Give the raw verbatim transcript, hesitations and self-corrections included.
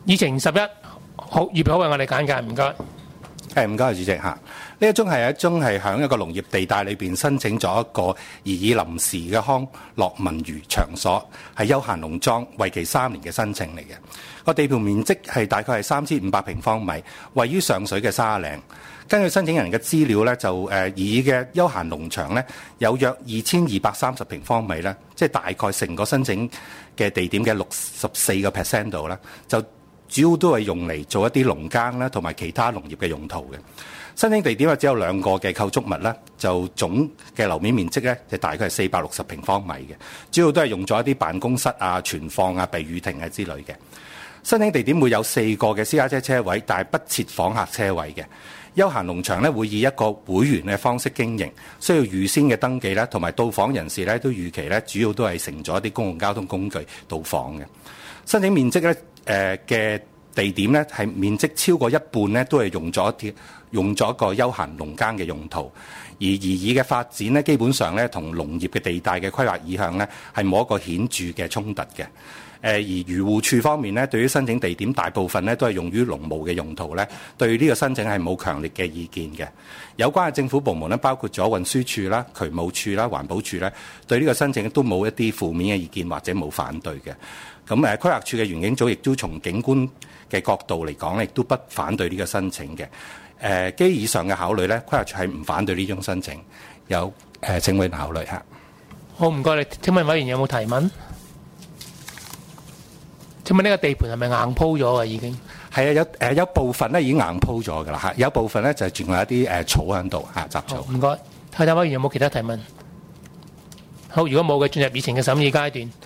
議程十一，好，預備好為我哋簡介，唔該。 誒唔該，主席嚇。呢一宗係一宗係喺一個農業地帶裏邊申請咗一個擬議臨時嘅康樂文娛場所，係休閒農莊，為期三年嘅申請嚟嘅。個地盤面積係大概係三千五百平方米，位於上水嘅沙嶺。根據申請人嘅資料咧，就誒擬議嘅休閒農場咧有約二千二百三十平方米咧，即係大概成個申請嘅地點嘅六十四個 percent 度啦，就主要都係用嚟做一啲農耕啦，同埋其他農業嘅用途嘅。申請地點啊，只有兩個嘅構築物啦，就總嘅樓面面積咧，就大概係四百六十平方米嘅，主要都係用咗一啲辦公室啊、存放啊、避雨亭啊之類嘅。申請地點會有四個嘅私家車車位，但係不設訪客車位嘅。休閒農場咧會以一個會員嘅方式經營，需要預先嘅登記啦，同埋到訪人士咧都預期咧主要都係乘咗一啲公共交通工具到訪嘅。申請面積咧誒嘅地點咧係面積超過一半咧都係用咗一啲用咗一個休閒農耕嘅用途，而擬議嘅發展咧基本上咧同農業嘅地帶嘅規劃意向咧係冇一個顯著嘅衝突嘅。誒而漁護署方面咧，對於申請地點大部分咧都係用於農務嘅用途咧，對呢個申請係冇強烈嘅意見嘅。有關嘅政府部門咧，包括咗運輸署啦、渠務署啦、環保署咧，對呢個申請都冇一啲負面嘅意見或者冇反對嘅。咁誒規劃署嘅園境組亦都從景觀嘅角度嚟講咧，亦都不反對呢個申請嘅。誒基於以上嘅考慮咧，規劃署係唔反對呢種申請，有誒請委員考慮下。 好，唔該你。請問委員有冇提問？請問呢個地盤係咪硬鋪咗啊？已經係啊，有誒有部分咧已經硬鋪咗㗎啦嚇，有部分咧就係仲有一啲誒草喺度嚇雜草。 唔該，睇睇委員有冇其他提問？好，如果冇嘅，進入議程嘅審議階段。